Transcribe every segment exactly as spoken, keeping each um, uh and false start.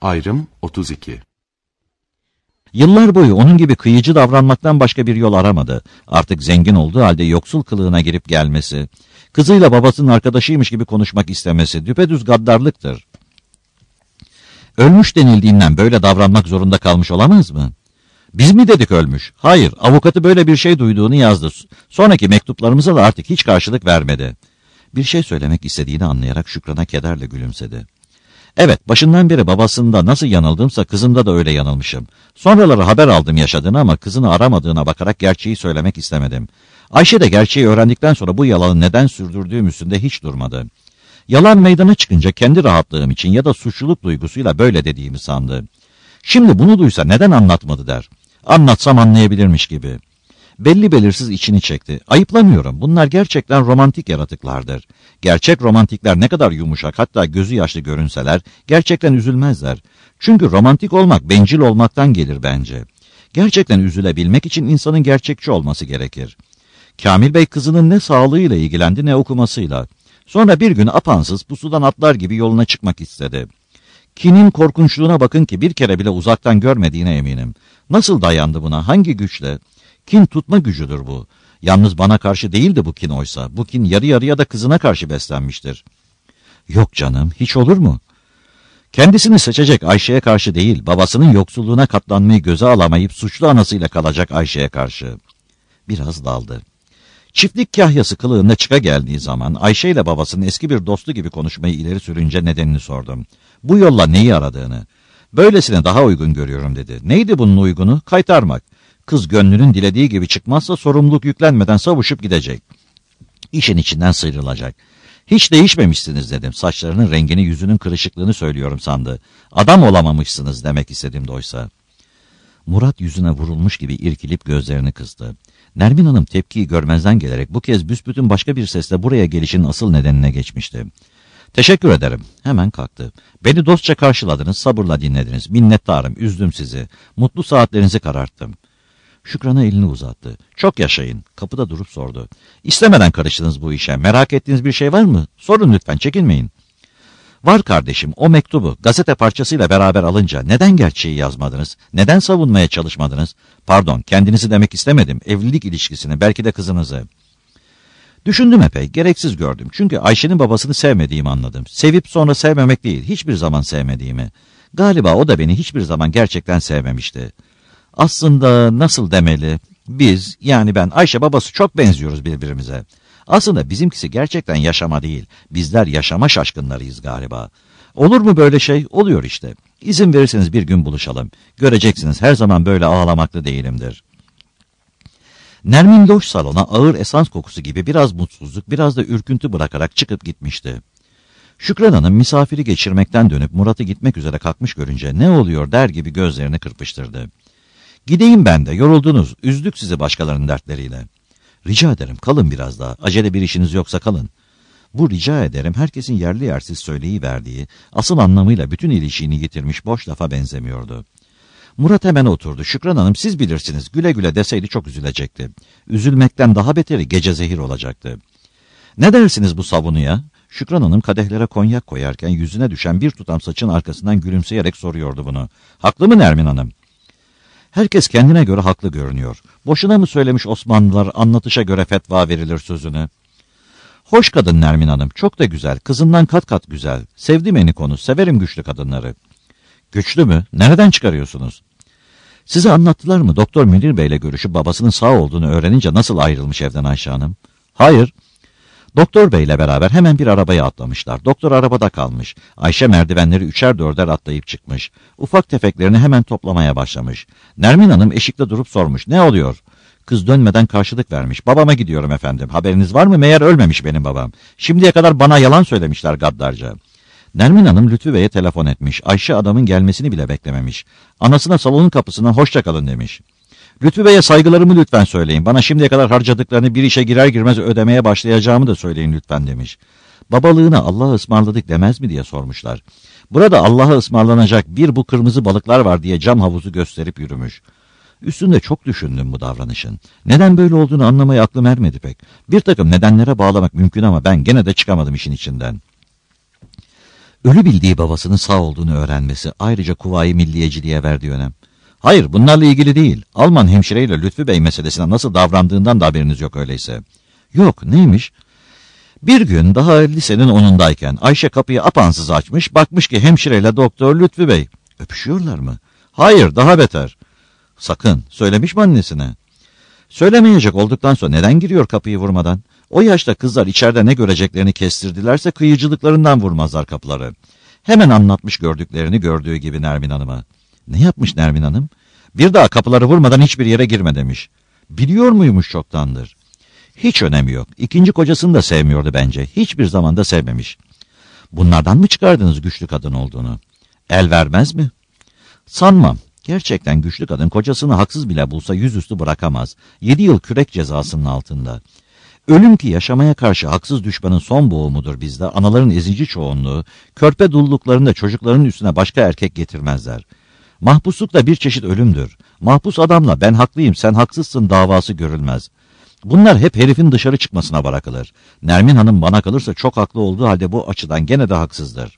Ayrım otuz iki. Yıllar boyu onun gibi kıyıcı davranmaktan başka bir yol aramadı. Artık zengin olduğu halde yoksul kılığına girip gelmesi, kızıyla babasının arkadaşıymış gibi konuşmak istemesi düpedüz gaddarlıktır. Ölmüş denildiğinden böyle davranmak zorunda kalmış olamaz mı? Biz mi dedik ölmüş? Hayır, avukatı böyle bir şey duyduğunu yazdı. Sonraki mektuplarımıza da artık hiç karşılık vermedi. Bir şey söylemek istediğini anlayarak Şükran'a kederle gülümsedi. Evet, başından beri babasında nasıl yanıldımsa kızında da öyle yanılmışım. Sonraları haber aldım yaşadığını ama kızını aramadığına bakarak gerçeği söylemek istemedim. Ayşe de gerçeği öğrendikten sonra bu yalanı neden sürdürdüğüm üstünde hiç durmadı. Yalan meydana çıkınca kendi rahatlığım için ya da suçluluk duygusuyla böyle dediğimi sandı. Şimdi bunu duysa neden anlatmadı der. Anlatsam anlayabilirmiş gibi. Belli belirsiz içini çekti. Ayıplamıyorum. Bunlar gerçekten romantik yaratıklardır. Gerçek romantikler ne kadar yumuşak, hatta gözü yaşlı görünseler gerçekten üzülmezler. Çünkü romantik olmak bencil olmaktan gelir bence. Gerçekten üzülebilmek için insanın gerçekçi olması gerekir. Kamil Bey kızının ne sağlığıyla ilgilendi ne okumasıyla. Sonra bir gün apansız pusudan atlar gibi yoluna çıkmak istedi. Kinin korkunçluğuna bakın ki bir kere bile uzaktan görmediğine eminim. Nasıl dayandı buna, hangi güçle? Kin tutma gücüdür bu. Yalnız bana karşı değildi bu kin oysa. Bu kin yarı yarıya da kızına karşı beslenmiştir. Yok canım, hiç olur mu? Kendisini seçecek Ayşe'ye karşı değil, babasının yoksulluğuna katlanmayı göze alamayıp suçlu anasıyla kalacak Ayşe'ye karşı. Biraz daldı. Çiftlik kahyası kılığında çıka geldiği zaman Ayşe ile babasının eski bir dostu gibi konuşmayı ileri sürünce nedenini sordum. Bu yolla neyi aradığını. Böylesine daha uygun görüyorum dedi. Neydi bunun uygunu? Kaytarmak. Kız gönlünün dilediği gibi çıkmazsa sorumluluk yüklenmeden savuşup gidecek. İşin içinden sıyrılacak. Hiç değişmemişsiniz dedim. Saçlarının rengini, yüzünün kırışıklığını söylüyorum sandı. Adam olamamışsınız demek istedim doysa. Murat yüzüne vurulmuş gibi irkilip gözlerini kıstı. Nermin Hanım tepkiyi görmezden gelerek bu kez büsbütün başka bir sesle buraya gelişin asıl nedenine geçmişti. Teşekkür ederim. Hemen kalktı. Beni dostça karşıladınız, sabırla dinlediniz. Minnettarım, üzdüm sizi. Mutlu saatlerinizi kararttım. Şükran'a elini uzattı. Çok yaşayın. Kapıda durup sordu. İstemeden karıştınız bu işe. Merak ettiğiniz bir şey var mı? Sorun lütfen, çekinmeyin. Var kardeşim, o mektubu gazete parçasıyla beraber alınca neden gerçeği yazmadınız? Neden savunmaya çalışmadınız? Pardon, kendinizi demek istemedim. Evlilik ilişkisini, belki de kızınızı. Düşündüm epey, gereksiz gördüm. Çünkü Ayşe'nin babasını sevmediğimi anladım. Sevip sonra sevmemek değil, hiçbir zaman sevmediğimi. Galiba o da beni hiçbir zaman gerçekten sevmemişti. Aslında nasıl demeli? Biz, yani ben, Ayşe babası çok benziyoruz birbirimize. Aslında bizimkisi gerçekten yaşama değil, bizler yaşama şaşkınlarıyız galiba. Olur mu böyle şey? Oluyor işte. İzin verirseniz bir gün buluşalım. Göreceksiniz her zaman böyle ağlamaklı değilimdir. Nermin loş salona ağır esans kokusu gibi biraz mutsuzluk, biraz da ürküntü bırakarak çıkıp gitmişti. Şükran Hanım misafiri geçirmekten dönüp Murat'ı gitmek üzere kalkmış görünce ne oluyor der gibi gözlerini kırpıştırdı. Gideyim ben de, yoruldunuz, üzdük sizi başkalarının dertleriyle. Rica ederim kalın biraz daha, acele bir işiniz yoksa kalın. Bu rica ederim herkesin yerli yersiz söyleyiverdiği, asıl anlamıyla bütün ilişiğini yitirmiş boş lafa benzemiyordu. Murat hemen oturdu. Şükran Hanım siz bilirsiniz, güle güle deseydi çok üzülecekti. Üzülmekten daha beteri gece zehir olacaktı. Ne dersiniz bu sabunuya? Şükran Hanım kadehlere konyak koyarken yüzüne düşen bir tutam saçın arkasından gülümseyerek soruyordu bunu. Haklı mı Nermin Hanım? Herkes kendine göre haklı görünüyor. Boşuna mı söylemiş Osmanlılar anlatışa göre fetva verilir sözünü? Hoş kadın Nermin Hanım, çok da güzel, kızından kat kat güzel. Sevdim eni konu, severim güçlü kadınları. Güçlü mü? Nereden çıkarıyorsunuz? Size anlattılar mı Doktor Münir Bey'le görüşüp babasının sağ olduğunu öğrenince nasıl ayrılmış evden Ayşe Hanım? Hayır. Doktor Bey'le beraber hemen bir arabaya atlamışlar. Doktor arabada kalmış. Ayşe merdivenleri üçer dörder atlayıp çıkmış. Ufak tefeklerini hemen toplamaya başlamış. Nermin Hanım eşikte durup sormuş. Ne oluyor? Kız dönmeden karşılık vermiş. Babama gidiyorum efendim. Haberiniz var mı? Meğer ölmemiş benim babam. Şimdiye kadar bana yalan söylemişler gaddarca. Nermin Hanım Lütfü Bey'e telefon etmiş. Ayşe adamın gelmesini bile beklememiş. Anasına salonun kapısına hoşça kalın demiş. Lütfü Bey'e saygılarımı lütfen söyleyin. Bana şimdiye kadar harcadıklarını bir işe girer girmez ödemeye başlayacağımı da söyleyin lütfen demiş. Babalığına Allah'a ısmarladık demez mi diye sormuşlar. Burada Allah'a ısmarlanacak bir bu kırmızı balıklar var diye cam havuzu gösterip yürümüş. Üstünde çok düşündüm bu davranışın. Neden böyle olduğunu anlamaya aklım ermedi pek. Bir takım nedenlere bağlamak mümkün ama ben gene de çıkamadım işin içinden. Ölü bildiği babasının sağ olduğunu öğrenmesi, ayrıca Kuvayi Milliyeciliğe verdiği önem. Hayır, bunlarla ilgili değil. Alman hemşireyle Lütfü Bey meselesine nasıl davrandığından da haberiniz yok öyleyse. Yok, neymiş? Bir gün daha lisenin onundayken Ayşe kapıyı apansız açmış, bakmış ki hemşireyle doktor Lütfü Bey. Öpüşüyorlar mı? Hayır, daha beter. Sakın, söylemiş mi annesine? Söylemeyecek olduktan sonra neden giriyor kapıyı vurmadan? O yaşta kızlar içeride ne göreceklerini kestirdilerse kıyıcılıklarından vurmazlar kapıları. Hemen anlatmış gördüklerini gördüğü gibi Nermin Hanım'a. Ne yapmış Nermin Hanım? Bir daha kapıları vurmadan hiçbir yere girme demiş. Biliyor muymuş çoktandır? Hiç önemi yok. İkinci kocasını da sevmiyordu bence. Hiçbir zaman da sevmemiş. Bunlardan mı çıkardınız güçlü kadın olduğunu? El vermez mi? Sanmam. Gerçekten güçlü kadın kocasını haksız bile bulsa yüzüstü bırakamaz. Yedi yıl kürek cezasının altında. Ölüm ki yaşamaya karşı haksız düşmanın son boğumudur bizde. Anaların ezici çoğunluğu, körpe dulluklarında çocukların üstüne başka erkek getirmezler. Mahpusluk da bir çeşit ölümdür. Mahpus adamla ben haklıyım sen haksızsın davası görülmez. Bunlar hep herifin dışarı çıkmasına bırakılır. Nermin Hanım bana kalırsa çok haklı olduğu halde bu açıdan gene de haksızdır.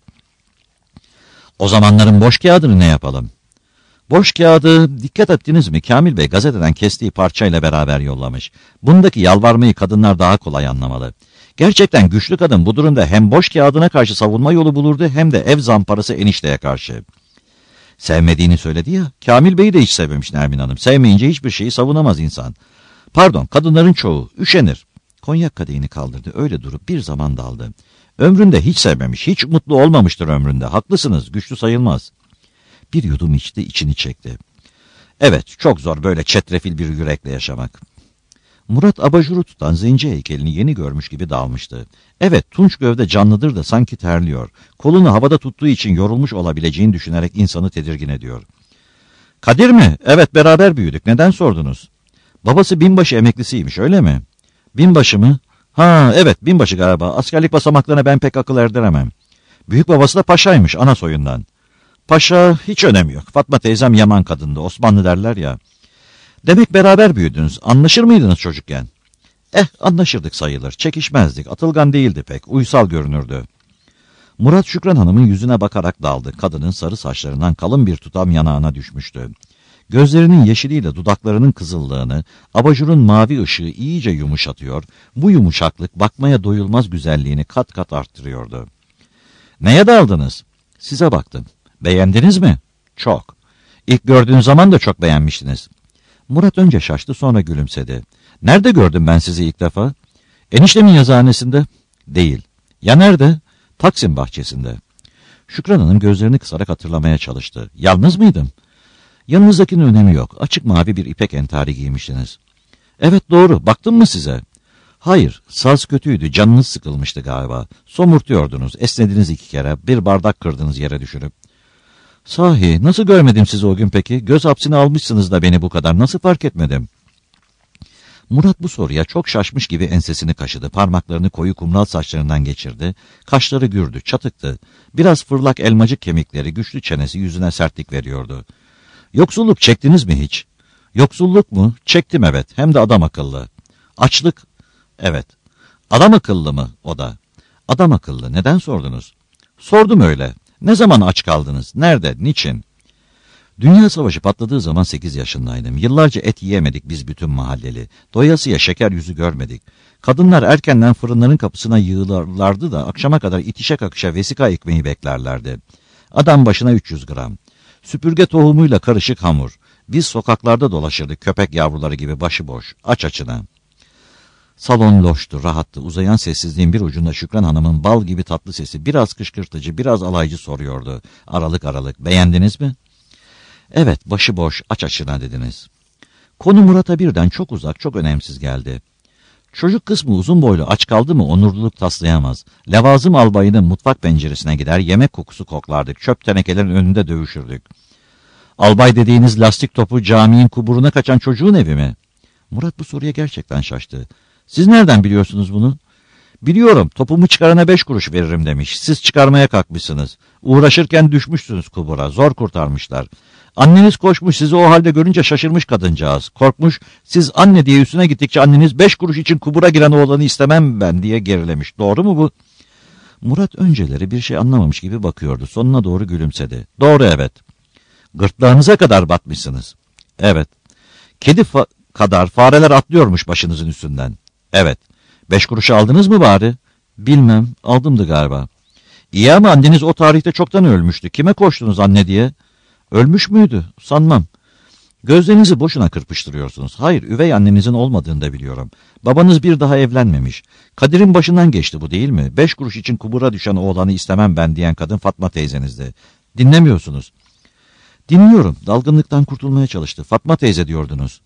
O zamanların boş kağıdını ne yapalım? Boş kağıdı, dikkat ettiniz mi? Kamil Bey gazeteden kestiği parçayla beraber yollamış. Bundaki yalvarmayı kadınlar daha kolay anlamalı. Gerçekten güçlü kadın bu durumda hem boş kağıdına karşı savunma yolu bulurdu hem de ev zamparası enişteye karşı. Sevmediğini söyledi ya, Kamil Bey'i de hiç sevmemiş Nermin Hanım. Sevmeyince hiçbir şeyi savunamaz insan. Pardon, kadınların çoğu üşenir. Konyak kadehini kaldırdı, öyle durup bir zaman daldı. Ömründe hiç sevmemiş, hiç mutlu olmamıştır ömründe. Haklısınız, güçlü sayılmaz. Bir yudum içti, içini çekti. Evet, çok zor böyle çetrefil bir yürekle yaşamak. Murat abajuru tutan zenci heykelini yeni görmüş gibi dalmıştı. Evet, tunç gövde canlıdır da sanki terliyor. Kolunu havada tuttuğu için yorulmuş olabileceğini düşünerek insanı tedirgin ediyor. Kadir mi? Evet, beraber büyüdük. Neden sordunuz? Babası binbaşı emeklisiymiş, öyle mi? Binbaşı mı? Ha, evet, binbaşı galiba. Askerlik basamaklarına ben pek akıl erdiremem. Büyük babası da paşaymış, ana soyundan. Paşa hiç önemi yok. Fatma teyzem yaman kadındı. Osmanlı derler ya. Demek beraber büyüdünüz. Anlaşır mıydınız çocukken? Eh, anlaşırdık sayılır. Çekişmezdik. Atılgan değildi pek. Uysal görünürdü. Murat Şükran Hanım'ın yüzüne bakarak daldı. Kadının sarı saçlarından kalın bir tutam yanağına düşmüştü. Gözlerinin yeşiliyle dudaklarının kızıllığını, abajurun mavi ışığı iyice yumuşatıyor. Bu yumuşaklık bakmaya doyulmaz güzelliğini kat kat arttırıyordu. Neye daldınız? Size baktım. Beğendiniz mi? Çok. İlk gördüğün zaman da çok beğenmiştiniz. Murat önce şaştı, sonra gülümsedi. Nerede gördüm ben sizi ilk defa? Eniştemin yazıhanesinde. Değil. Ya nerede? Taksim bahçesinde. Şükran Hanım gözlerini kısarak hatırlamaya çalıştı. Yalnız mıydım? Yanınızdakinin önemi yok. Açık mavi bir ipek entari giymiştiniz. Evet, doğru. Baktım mı size? Hayır, saz kötüydü. Canınız sıkılmıştı galiba. Somurtuyordunuz. Esnediniz iki kere. Bir bardak kırdınız yere düşürüp. Sahi, nasıl görmedim sizi o gün peki? Göz hapsine almışsınız da beni bu kadar. Nasıl fark etmedim? Murat bu soruya çok şaşmış gibi ensesini kaşıdı. Parmaklarını koyu kumral saçlarından geçirdi. Kaşları gürdü, çatıktı. Biraz fırlak elmacık kemikleri, güçlü çenesi yüzüne sertlik veriyordu. Yoksulluk çektiniz mi hiç? Yoksulluk mu? Çektim, evet. Hem de adam akıllı. Açlık? Evet. Adam akıllı mı o da? Adam akıllı. Neden sordunuz? Sordum öyle. Ne zaman aç kaldınız? Nerede? Niçin? Dünya Savaşı patladığı zaman sekiz yaşındaydım. Yıllarca et yiyemedik biz bütün mahalleli. Doyasıya şeker yüzü görmedik. Kadınlar erkenden fırınların kapısına yığılarlardı da akşama kadar itişe kakışa vesika ekmeği beklerlerdi. Adam başına üç yüz gram. Süpürge tohumuyla karışık hamur. Biz sokaklarda dolaşırdık köpek yavruları gibi başıboş, aç açına. Salon loştu, rahattı. Uzayan sessizliğin bir ucunda Şükran Hanım'ın bal gibi tatlı sesi biraz kışkırtıcı, biraz alaycı soruyordu. Aralık aralık. Beğendiniz mi? Evet, başıboş, aç açına dediniz. Konu Murat'a birden çok uzak, çok önemsiz geldi. Çocuk kısmı uzun boylu aç kaldı mı onurluluk taslayamaz. Levazım albayının mutfak penceresine gider, yemek kokusu koklardık, çöp tenekelerin önünde dövüşürdük. Albay dediğiniz lastik topu caminin kuburuna kaçan çocuğun evi mi? Murat bu soruya gerçekten şaştı. Siz nereden biliyorsunuz bunu? Biliyorum, topumu çıkarana beş kuruş veririm demiş. Siz çıkarmaya kalkmışsınız. Uğraşırken düşmüşsünüz kubura, zor kurtarmışlar. Anneniz koşmuş, sizi o halde görünce şaşırmış kadıncağız. Korkmuş, siz anne diye üstüne gittikçe anneniz beş kuruş için kubura giren oğlanı istemem ben diye gerilemiş. Doğru mu bu? Murat önceleri bir şey anlamamış gibi bakıyordu. Sonuna doğru gülümsedi. Doğru, evet. Gırtlağınıza kadar batmışsınız. Evet. Kedi fa- kadar fareler atlıyormuş başınızın üstünden. Evet. Beş kuruşu aldınız mı bari? Bilmem. Aldımdı galiba. İyi ama anneniz o tarihte çoktan ölmüştü. Kime koştunuz anne diye? Ölmüş müydü? Sanmam. Gözlerinizi boşuna kırpıştırıyorsunuz. Hayır, üvey annenizin olmadığını da biliyorum. Babanız bir daha evlenmemiş. Kadir'in başından geçti bu, değil mi? Beş kuruş için kubura düşen oğlanı istemem ben diyen kadın Fatma teyzenizdi. Dinlemiyorsunuz. Dinliyorum. Dalgınlıktan kurtulmaya çalıştı. Fatma teyze diyordunuz.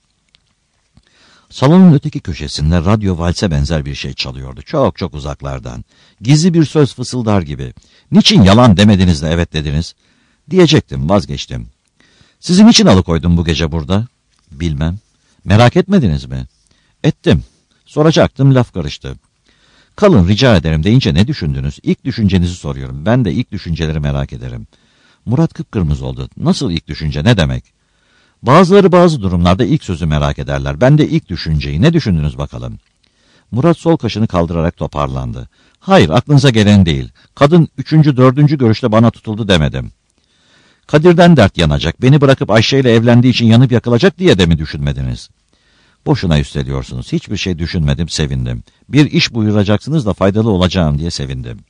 Salonun öteki köşesinde radyo valse benzer bir şey çalıyordu. Çok çok uzaklardan. Gizli bir söz fısıldar gibi. Niçin yalan demediniz de evet dediniz? Diyecektim, vazgeçtim. Sizi niçin alıkoydum bu gece burada? Bilmem. Merak etmediniz mi? Ettim. Soracaktım, laf karıştı. Kalın, rica ederim deyince ne düşündünüz? İlk düşüncenizi soruyorum. Ben de ilk düşünceleri merak ederim. Murat kıpkırmızı oldu. Nasıl ilk düşünce, ne demek? Bazıları bazı durumlarda ilk sözü merak ederler. Ben de ilk düşünceyi. Ne düşündünüz bakalım? Murat sol kaşını kaldırarak toparlandı. Hayır, aklınıza gelen değil. Kadın üçüncü, dördüncü görüşte bana tutuldu demedim. Kadir'den dert yanacak, beni bırakıp Ayşe ile evlendiği için yanıp yakılacak diye de mi düşünmediniz? Boşuna üsteliyorsunuz. Hiçbir şey düşünmedim, sevindim. Bir iş buyuracaksınız da faydalı olacağım diye sevindim.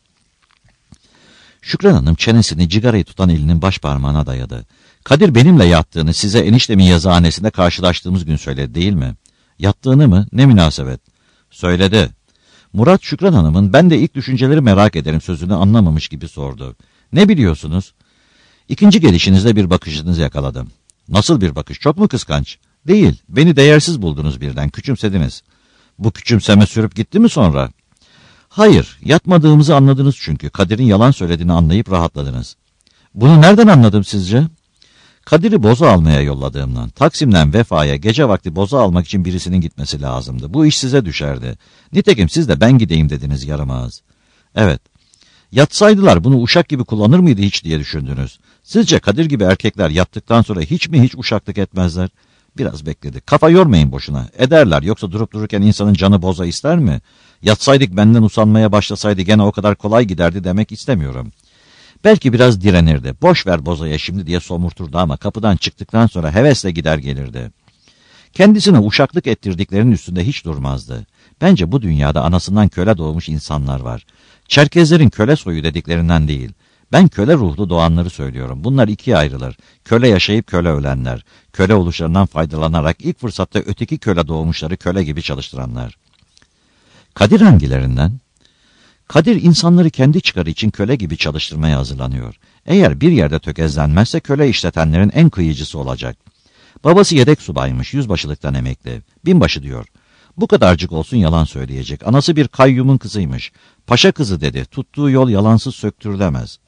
Şükran Hanım çenesini cigarayı tutan elinin baş parmağına dayadı. Kadir benimle yattığını size eniştemin yazıhanesinde karşılaştığımız gün söyledi, değil mi? Yattığını mı? Ne münasebet? Söyledi. Murat Şükran Hanım'ın ben de ilk düşünceleri merak ederim sözünü anlamamış gibi sordu. Ne biliyorsunuz? İkinci gelişinizde bir bakışınızı yakaladım. Nasıl bir bakış? Çok mu kıskanç? Değil. Beni değersiz buldunuz birden. Küçümsediniz. Bu küçümseme sürüp gitti mi sonra? Hayır. Yatmadığımızı anladınız çünkü. Kadir'in yalan söylediğini anlayıp rahatladınız. Bunu nereden anladım sizce? Kadir'i boza almaya yolladığımdan. Taksim'den Vefa'ya gece vakti boza almak için birisinin gitmesi lazımdı. Bu iş size düşerdi. Nitekim siz de ben gideyim dediniz yarım ağız. Evet. Yatsaydılar bunu uşak gibi kullanır mıydı hiç diye düşündünüz. Sizce Kadir gibi erkekler yattıktan sonra hiç mi hiç uşaklık etmezler? Biraz bekledi. Kafa yormayın boşuna. Ederler, yoksa durup dururken insanın canı boza ister mi? Yatsaydık benden usanmaya başlasaydı gene o kadar kolay giderdi demek istemiyorum. Belki biraz direnirdi. Boş ver bozaya şimdi diye somurturdu ama kapıdan çıktıktan sonra hevesle gider gelirdi. Kendisine uşaklık ettirdiklerinin üstünde hiç durmazdı. Bence bu dünyada anasından köle doğmuş insanlar var. Çerkezlerin köle soyu dediklerinden değil. Ben köle ruhlu doğanları söylüyorum. Bunlar ikiye ayrılır. Köle yaşayıp köle ölenler. Köle oluşlarından faydalanarak ilk fırsatta öteki köle doğmuşları köle gibi çalıştıranlar. Kadir hangilerinden? Kadir insanları kendi çıkarı için köle gibi çalıştırmaya hazırlanıyor. Eğer bir yerde tökezlenmezse köle işletenlerin en kıyıcısı olacak. Babası yedek subaymış, yüzbaşılıktan emekli. Binbaşı diyor. Bu kadarcık olsun yalan söyleyecek. Anası bir kayyumun kızıymış. Paşa kızı dedi. Tuttuğu yol yalansız söktürülemez.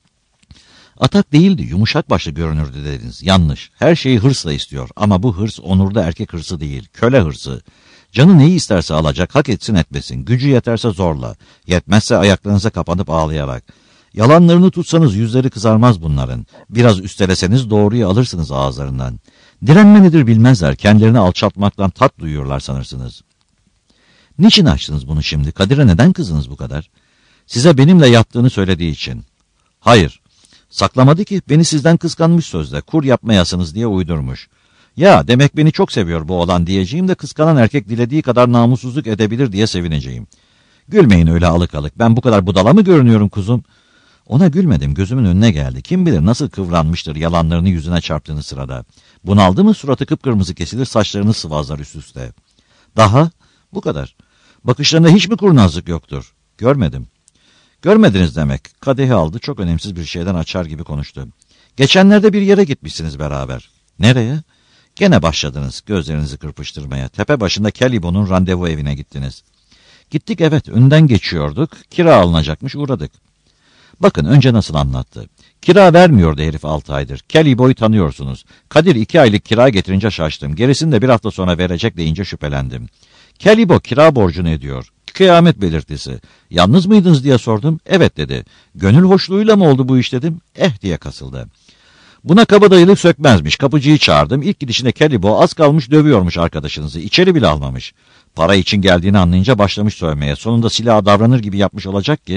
Atak değildi, yumuşak başlı görünürdü dediniz. Yanlış. Her şeyi hırsla istiyor. Ama bu hırs onurda erkek hırsı değil. Köle hırsı. Canı neyi isterse alacak, hak etsin etmesin. Gücü yeterse zorla. Yetmezse ayaklarınıza kapanıp ağlayarak. Yalanlarını tutsanız yüzleri kızarmaz bunların. Biraz üsteleseniz doğruyu alırsınız ağızlarından. Direnme nedir bilmezler. Kendilerini alçaltmaktan tat duyuyorlar sanırsınız. Niçin açtınız bunu şimdi? Kadir'e neden kızdınız bu kadar? Size benimle yattığını söylediği için. Hayır. Saklamadı ki, beni sizden kıskanmış sözde. Kur yapmayasınız diye uydurmuş. Ya demek beni çok seviyor bu oğlan diyeceğim de kıskanan erkek dilediği kadar namussuzluk edebilir diye sevineceğim. Gülmeyin öyle alık alık. Ben bu kadar budala mı görünüyorum kuzum? Ona gülmedim, gözümün önüne geldi. Kim bilir nasıl kıvranmıştır yalanlarını yüzüne çarptığını sırada. Bunaldı mı suratı kıpkırmızı kesilir, saçlarını sıvazlar üst üste. Daha? Bu kadar. Bakışlarında hiç mi kurnazlık yoktur? Görmedim. Görmediniz demek. Kadehi aldı, çok önemsiz bir şeyden açar gibi konuştu. Geçenlerde bir yere gitmişsiniz beraber. Nereye? Gene başladınız gözlerinizi kırpıştırmaya. Tepe başında Kelibo'nun randevu evine gittiniz. Gittik, evet, önden geçiyorduk. Kira alınacakmış, uğradık. Bakın önce nasıl anlattı. Kira vermiyordu herif altı aydır. Kelibo'yu tanıyorsunuz. Kadir iki aylık kira getirince şaştım. Gerisini de bir hafta sonra verecek deyince şüphelendim. Kelibo kira borcunu ödüyor. Kıyamet belirtisi. Yalnız mıydınız diye sordum. Evet dedi. Gönül hoşluğuyla mı oldu bu iş dedim. Eh diye kasıldı. Buna kabadayılık sökmezmiş. Kapıcıyı çağırdım. İlk gidişinde Kelibo az kalmış dövüyormuş arkadaşınızı. İçeri bile almamış. Para için geldiğini anlayınca başlamış sövmeye. Sonunda silaha davranır gibi yapmış olacak ki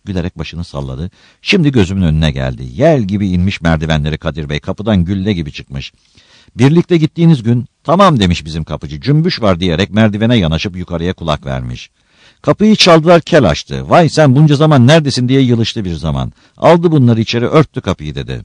Gülerek başını salladı. Şimdi gözümün önüne geldi. Yel gibi inmiş merdivenleri Kadir Bey. Kapıdan gülle gibi çıkmış. Birlikte gittiğiniz gün tamam demiş bizim kapıcı. Cümbüş var diyerek merdivene yanaşıp yukarıya kulak vermiş. Kapıyı çaldılar, kel açtı. Vay sen bunca zaman neredesin diye yılıştı bir zaman. Aldı bunları içeri, örttü kapıyı dedi.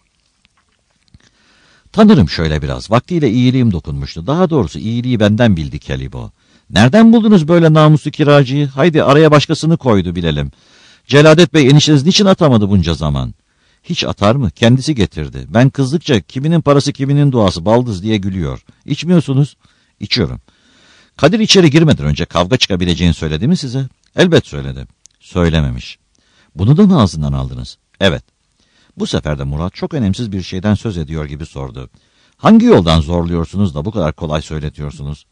Tanırım şöyle biraz. Vaktiyle iyiliğim dokunmuştu. Daha doğrusu iyiliği benden bildi Kelibo. Nereden buldunuz böyle namuslu kiracıyı? Haydi araya başkasını koydu bilelim. Celadet Bey enişteniz niçin atamadı bunca zaman? Hiç atar mı? Kendisi getirdi. Ben kızdıkça kiminin parası kiminin duası baldız diye gülüyor. İçmiyorsunuz? İçiyorum. Kadir içeri girmeden önce kavga çıkabileceğini söyledi mi size? Elbet söyledi. Söylememiş. Bunu da mı ağzından aldınız? Evet. Bu sefer de Murat çok önemsiz bir şeyden söz ediyor gibi sordu. Hangi yoldan zorluyorsunuz da bu kadar kolay söyletiyorsunuz?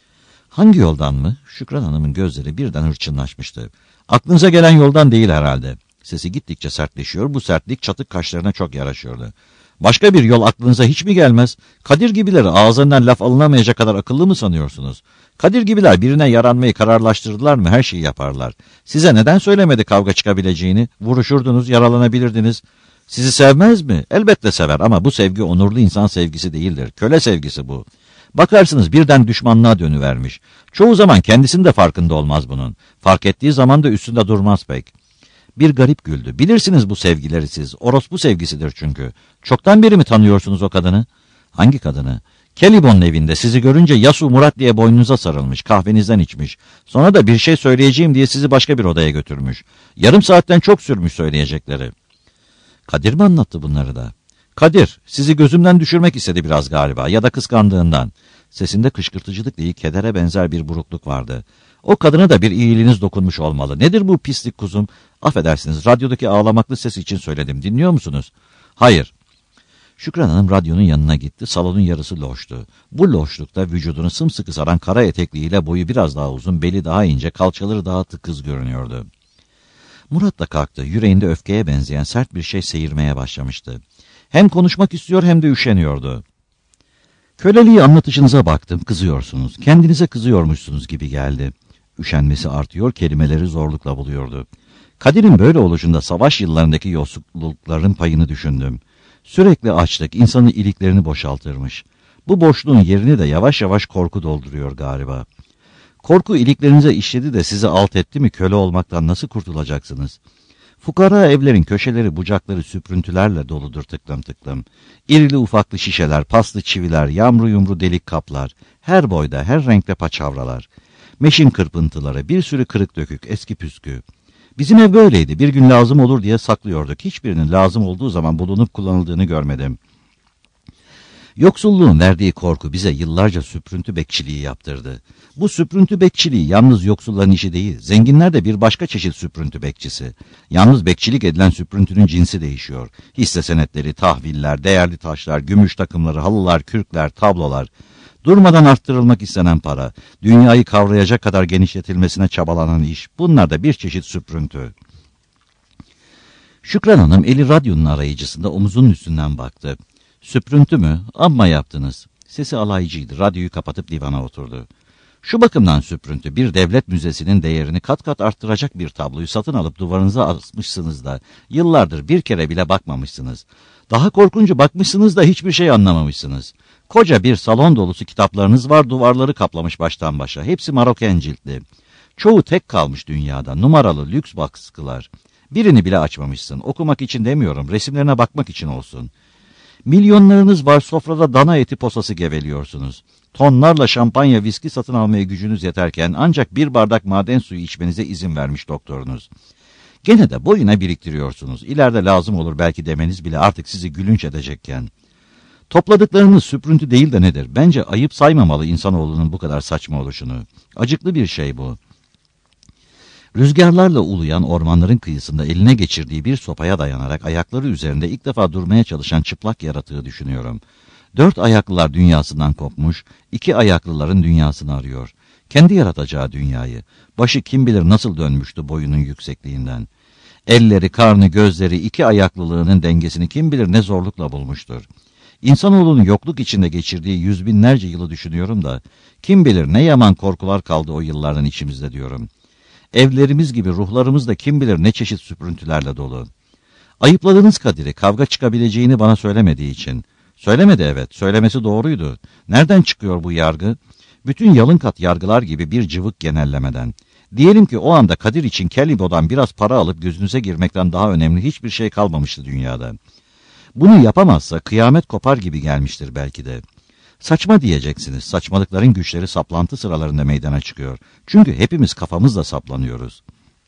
Hangi yoldan mı? Şükran Hanım'ın gözleri birden hırçınlaşmıştı. Aklınıza gelen yoldan değil herhalde. Sesi gittikçe sertleşiyor, bu sertlik çatık kaşlarına çok yaraşıyordu. Başka bir yol aklınıza hiç mi gelmez? Kadir gibileri ağzından laf alınamayacak kadar akıllı mı sanıyorsunuz? Kadir gibiler birine yaranmayı kararlaştırdılar mı her şeyi yaparlar. Size neden söylemedi kavga çıkabileceğini? Vuruşurdunuz, yaralanabilirdiniz. Sizi sevmez mi? Elbette sever ama bu sevgi onurlu insan sevgisi değildir. Köle sevgisi bu. Bakarsınız birden düşmanlığa dönüvermiş. Çoğu zaman kendisinin de farkında olmaz bunun. Fark ettiği zaman da üstünde durmaz pek. Bir garip güldü. Bilirsiniz bu sevgileri siz. Orospu sevgisidir çünkü. Çoktan beri mi tanıyorsunuz o kadını? Hangi kadını? Kelibon'un evinde sizi görünce Yasu Murat diye boynunuza sarılmış. Kahvenizden içmiş. Sonra da bir şey söyleyeceğim diye sizi başka bir odaya götürmüş. Yarım saatten çok sürmüş söyleyecekleri. Kadir mi anlattı bunları da? Kadir, sizi gözümden düşürmek istedi biraz galiba ya da kıskandığından. Sesinde kışkırtıcılık değil, kedere benzer bir burukluk vardı. O kadına da bir iyiliğiniz dokunmuş olmalı. Nedir bu pislik kuzum? Affedersiniz, radyodaki ağlamaklı ses için söyledim. Dinliyor musunuz? Hayır. Şükran Hanım radyonun yanına gitti. Salonun yarısı loştu. Bu loşlukta vücudunu sımsıkı saran kara etekliğiyle boyu biraz daha uzun, beli daha ince, kalçaları daha tıkız görünüyordu. Murat da kalktı. Yüreğinde öfkeye benzeyen sert bir şey seyirmeye başlamıştı. Hem konuşmak istiyor hem de üşeniyordu. Köleliği anlatışınıza baktım, kızıyorsunuz. Kendinize kızıyormuşsunuz gibi geldi. Üşenmesi artıyor, kelimeleri zorlukla buluyordu. Kadir'in böyle oluşunda savaş yıllarındaki yoksullukların payını düşündüm. Sürekli açlık insanın iliklerini boşaltırmış. Bu boşluğun yerini de yavaş yavaş korku dolduruyor galiba. Korku iliklerinize işledi de sizi alt etti mi köle olmaktan nasıl kurtulacaksınız? Fukara evlerin köşeleri bucakları süprüntülerle doludur tıklım tıklım. İrili ufaklı şişeler, paslı çiviler, yamru yumru delik kaplar, her boyda her renkte paçavralar. Meşin kırpıntıları, bir sürü kırık dökük, eski püskü. Bizim ev böyleydi, bir gün lazım olur diye saklıyorduk. Hiçbirinin lazım olduğu zaman bulunup kullanıldığını görmedim. Yoksulluğun verdiği korku bize yıllarca süprüntü bekçiliği yaptırdı. Bu süprüntü bekçiliği yalnız yoksulların işi değil, zenginler de bir başka çeşit süprüntü bekçisi. Yalnız bekçilik edilen süprüntünün cinsi değişiyor. Hisse senetleri, tahviller, değerli taşlar, gümüş takımları, halılar, kürkler, tablolar. Durmadan arttırılmak istenen para, dünyayı kavrayacak kadar genişletilmesine çabalanan iş, bunlar da bir çeşit süprüntü. Şükran Hanım eli radyonun arayıcısında omuzunun üstünden baktı. Süprüntü mü? Amma yaptınız. Sesi alaycıydı. Radyoyu kapatıp divana oturdu. Şu bakımdan süprüntü, bir devlet müzesinin değerini kat kat arttıracak bir tabloyu satın alıp duvarınıza asmışsınız da yıllardır bir kere bile bakmamışsınız. Daha korkuncu bakmışsınız da hiçbir şey anlamamışsınız. Koca bir salon dolusu kitaplarınız var, duvarları kaplamış baştan başa. Hepsi Maroken ciltli. Çoğu tek kalmış dünyada, numaralı lüks baskılar. Birini bile açmamışsın. Okumak için demiyorum, resimlerine bakmak için olsun. Milyonlarınız var, sofrada dana eti posası geveliyorsunuz. Tonlarla şampanya, viski satın almaya gücünüz yeterken ancak bir bardak maden suyu içmenize izin vermiş doktorunuz. Gene de boyuna biriktiriyorsunuz. İleride lazım olur belki demeniz bile artık sizi gülünç edecekken. Topladıklarınız süprüntü değil de nedir? Bence ayıp saymamalı insanoğlunun bu kadar saçma oluşunu. Acıklı bir şey bu. Rüzgarlarla uluyan ormanların kıyısında eline geçirdiği bir sopaya dayanarak ayakları üzerinde ilk defa durmaya çalışan çıplak yaratığı düşünüyorum. Dört ayaklılar dünyasından kopmuş, iki ayaklıların dünyasını arıyor. Kendi yaratacağı dünyayı. Başı kim bilir nasıl dönmüştü boyunun yüksekliğinden. Elleri, karnı, gözleri, iki ayaklılığının dengesini kim bilir ne zorlukla bulmuştur. İnsanoğlunun yokluk içinde geçirdiği yüz binlerce yılı düşünüyorum da, kim bilir ne yaman korkular kaldı o yıllardan içimizde diyorum. Evlerimiz gibi ruhlarımız da kim bilir ne çeşit süprüntülerle dolu. Ayıpladınız Kadir'i, kavga çıkabileceğini bana söylemediği için. Söylemedi, evet, söylemesi doğruydu. Nereden çıkıyor bu yargı? Bütün yalın kat yargılar gibi bir cıvık genellemeden. Diyelim ki o anda Kadir için Kellybo'dan biraz para alıp gözünüze girmekten daha önemli hiçbir şey kalmamıştı dünyada. Bunu yapamazsa kıyamet kopar gibi gelmiştir belki de. Saçma diyeceksiniz. Saçmalıkların güçleri saplantı sıralarında meydana çıkıyor. Çünkü hepimiz kafamızla saplanıyoruz.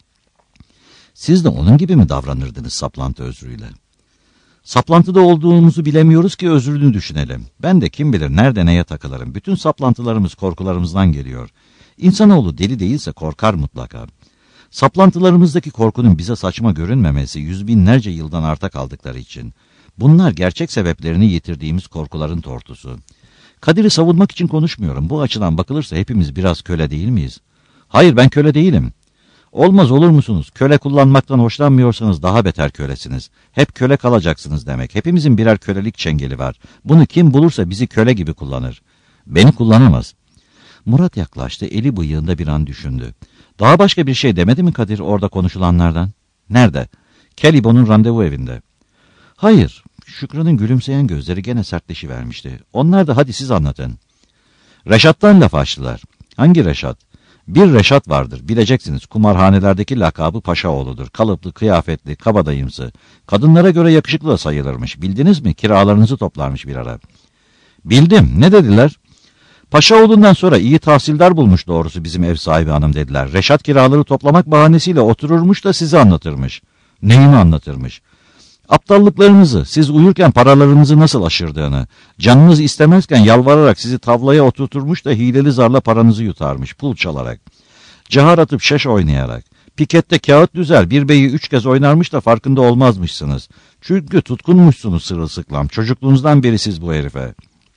Siz de onun gibi mi davranırdınız saplantı özrüyle? Saplantıda olduğumuzu bilemiyoruz ki özrünü düşünelim. Ben de kim bilir nerede neye takılırım. Bütün saplantılarımız korkularımızdan geliyor. İnsanoğlu deli değilse korkar mutlaka. Saplantılarımızdaki korkunun bize saçma görünmemesi yüz binlerce yıldan arta kaldıkları için. Bunlar gerçek sebeplerini yitirdiğimiz korkuların tortusu. Kadir'i savunmak için konuşmuyorum. Bu açıdan bakılırsa hepimiz biraz köle değil miyiz? Hayır, ben köle değilim. Olmaz olur musunuz? Köle kullanmaktan hoşlanmıyorsanız daha beter kölesiniz. Hep köle kalacaksınız demek. Hepimizin birer kölelik çengeli var. Bunu kim bulursa bizi köle gibi kullanır. Beni kullanamaz. Murat yaklaştı, eli bıyığında bir an düşündü. Daha başka bir şey demedi mi Kadir orada konuşulanlardan? Nerede? Kellybo'nun randevu evinde. Hayır. Şükran'ın gülümseyen gözleri gene sertleşivermişti. Onlar da hadi siz anlatın. Reşat'tan laf açtılar. Hangi Reşat? Bir Reşat vardır, bileceksiniz. Kumarhanelerdeki lakabı Paşaoğlu'dur. Kalıplı, kıyafetli, kabadayımsı. Kadınlara göre yakışıklı da sayılırmış. Bildiniz mi? Kiralarınızı toplarmış bir ara. Bildim. Ne dediler? Paşaoğlu'ndan sonra iyi tahsildar bulmuş doğrusu bizim ev sahibi hanım dediler. Reşat kiraları toplamak bahanesiyle otururmuş da size anlatırmış. Neyini anlatırmış? Aptallıklarınızı, siz uyurken paralarınızı nasıl aşırdığını, canınız istemezken yalvararak sizi tavlaya oturturmuş da hileli zarla paranızı yutarmış, pul çalarak. Cahar atıp şeş oynayarak. Pikette kağıt düzer, bir beyi üç kez oynarmış da farkında olmazmışsınız. Çünkü tutkunmuşsunuz sırılsıklam, çocukluğunuzdan beri siz bu herife.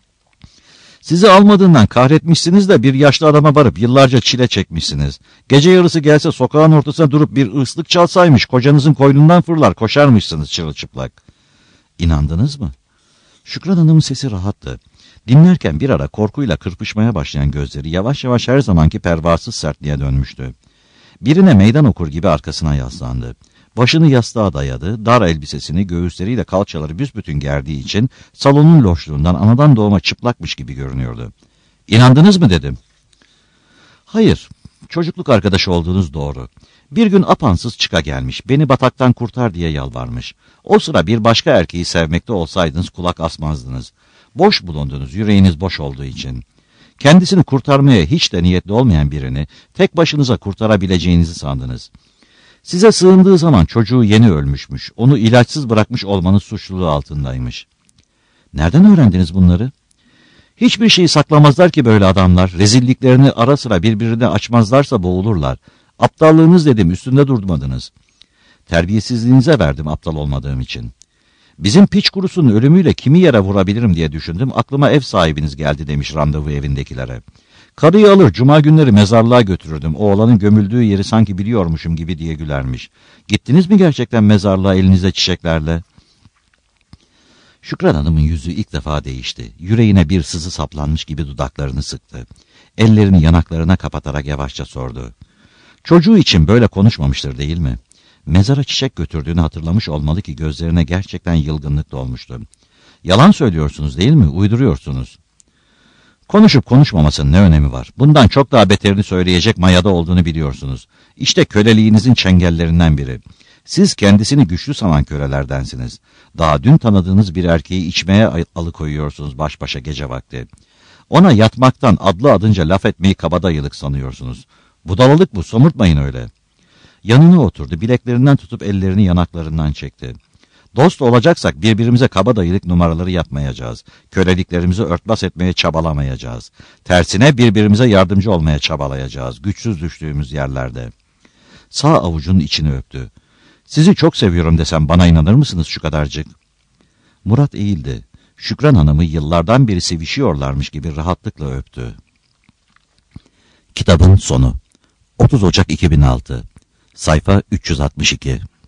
Sizi almadığından kahretmişsiniz de bir yaşlı adama varıp yıllarca çile çekmişsiniz. Gece yarısı gelse sokağın ortasına durup bir ıslık çalsaymış, kocanızın koynundan fırlar koşarmışsınız çırılçıplak. İnandınız mı? Şükran Hanım'ın sesi rahattı. Dinlerken bir ara korkuyla kırpışmaya başlayan gözleri yavaş yavaş her zamanki pervasız sertliğe dönmüştü. Birine meydan okur gibi arkasına yaslandı. Başını yastığa dayadı, dar elbisesini göğüsleriyle kalçaları büsbütün gerdiği için salonun loşluğundan anadan doğma çıplakmış gibi görünüyordu. İnandınız mı dedim. Hayır, çocukluk arkadaşı olduğunuz doğru. Bir gün apansız çıka gelmiş, beni bataktan kurtar diye yalvarmış. O sıra bir başka erkeği sevmekte olsaydınız kulak asmazdınız. Boş bulundunuz, yüreğiniz boş olduğu için. Kendisini kurtarmaya hiç de niyetli olmayan birini tek başınıza kurtarabileceğinizi sandınız. Size sığındığı zaman çocuğu yeni ölmüşmüş. Onu ilaçsız bırakmış olmanız suçluluğu altındaymış. Nereden öğrendiniz bunları? Hiçbir şeyi saklamazlar ki böyle adamlar. Rezilliklerini ara sıra birbirine açmazlarsa boğulurlar. Aptallığınız dedim, üstünde durmadınız. Terbiyesizliğinize verdim aptal olmadığım için. Bizim piç kurusunun ölümüyle kimi yere vurabilirim diye düşündüm. Aklıma ev sahibiniz geldi demiş randevu evindekilere. Karıyı alır, cuma günleri mezarlığa götürürdüm. Oğlanın gömüldüğü yeri sanki biliyormuşum gibi diye gülermiş. Gittiniz mi gerçekten mezarlığa elinizde çiçeklerle? Şükran Hanım'ın yüzü ilk defa değişti. Yüreğine bir sızı saplanmış gibi dudaklarını sıktı. Ellerini yanaklarına kapatarak yavaşça sordu. Çocuğu için böyle konuşmamıştır değil mi? Mezara çiçek götürdüğünü hatırlamış olmalı ki gözlerine gerçekten yılgınlık dolmuştu. Yalan söylüyorsunuz değil mi? Uyduruyorsunuz. Konuşup konuşmamasının ne önemi var? Bundan çok daha beterini söyleyecek mayada olduğunu biliyorsunuz. İşte köleliğinizin çengellerinden biri. Siz kendisini güçlü sanan kölelerdensiniz. Daha dün tanıdığınız bir erkeği içmeye alıkoyuyorsunuz baş başa gece vakti. Ona yatmaktan adlı adınca laf etmeyi kabadayılık sanıyorsunuz. Budalalık bu, somurtmayın öyle. Yanına oturdu, bileklerinden tutup ellerini yanaklarından çekti. Dost olacaksak birbirimize kabadayılık numaraları yapmayacağız. Köleliklerimizi örtbas etmeye çabalamayacağız. Tersine birbirimize yardımcı olmaya çabalayacağız. Güçsüz düştüğümüz yerlerde. Sağ avucunun içini öptü. Sizi çok seviyorum desem bana inanır mısınız şu kadarcık? Murat eğildi. Şükran Hanım'ı yıllardan beri sevişiyorlarmış gibi rahatlıkla öptü. Kitabın sonu. otuz Ocak iki bin altı. Sayfa üç yüz altmış iki.